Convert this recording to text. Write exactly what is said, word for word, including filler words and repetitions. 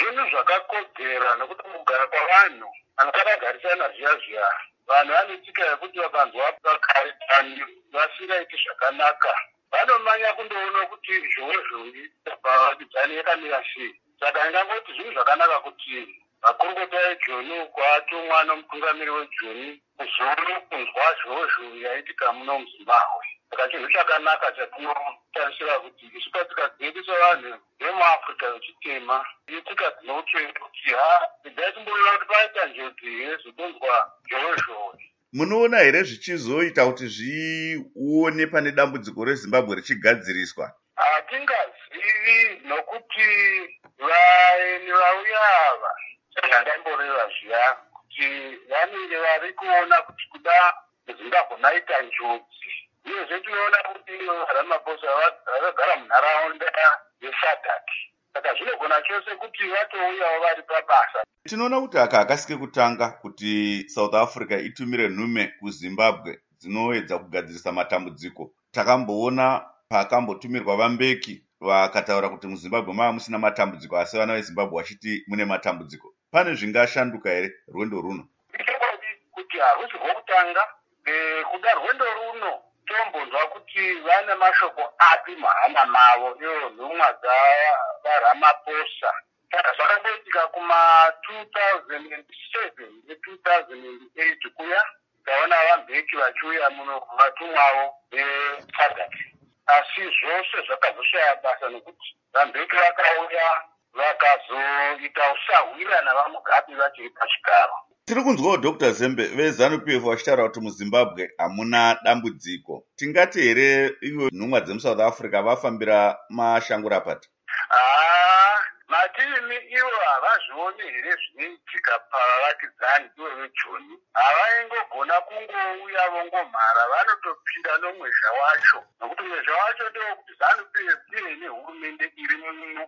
zvinhu zvakakodzera nokuti mugara kwavanhu anakadagarisana zviya zviya vanhu vanoitika yekuti vakanzwa pakaritani vasingaiti zvakanaka vanomanya kundoona kuti zhowezhowi pavakidzani yakamira sei. Saka ingangoti zvinhu zvakanaka kuti makurukota ejoni kwatumwa nomutungamiri wejoni kuzoona kunzwa zhowezhowi yaitika muno muZimbabwe. Saka chinhu chakanaka chatinotarisira kuti isu katika dzedu sevanhu vemuAfrica vechitema itika dzinoutsveta kuti ha idai timboona kuti paita njodzi yezokunzwa zhowezhowi. Munoona here zvichizoita kuti zvione pane dambudziko reZimbabwe richigadziriswa? Hatingazivi nokuti vaeni vauya ava zvandamboreva zviya kuti vanenge vari kuona kuti kuda Zimbabwe maita njodzi. Uyezve tinoona kuti Ramaphosa vakagara munharaunda yeSADC. Saka zvinogona chose kuti vatouyawo vari pabasa. Tinoona kuti aka hakasike kutanga kuti South Africa itumire nhume kuZimbabwe dzinoedza kugadzirisa matambudziko. Takamboona pakambotumirwa vaMbeki vakataura kuti muZimbabwe mava musina matambudziko asi vana veZimbabwe vachiti mune matambudziko. Pane zvingashanduka here rwendo runo? Ndinokuti kuti harusi rwokutanga. Kuda rwendo runo tombonzwa kuti vane mashoko api mahama mavo iyo nhumwa dzaRamaphosa. Saka zvakamboitika kuma two thousand seven ne-two thousand eight kuya taona vaMbeki vachiuya muno vatumwavo veSADC. Asi zvose zvakazoshaya basa nokuti vaMbeki vakauya vakazoita usahwirana vaMugabe vachiri pachigaro. Tiri kunzwawo Doctor Zembe veZANU-P F vachitaura kuti muZimbabwe hamuna dambudziko. Tingati here ivo nhumwa dzemuSouth Africa vafambira mashango rapati? Ah, matimi ivo havazvioni here zvinoitika pavavakidzani ivo vejoni. Havaingogona kungouya vongomhara, vanotopinda nomwezha wacho. Nokuti mwezha wacho ndewokuti ZANU-P F ine nehurumende iri muno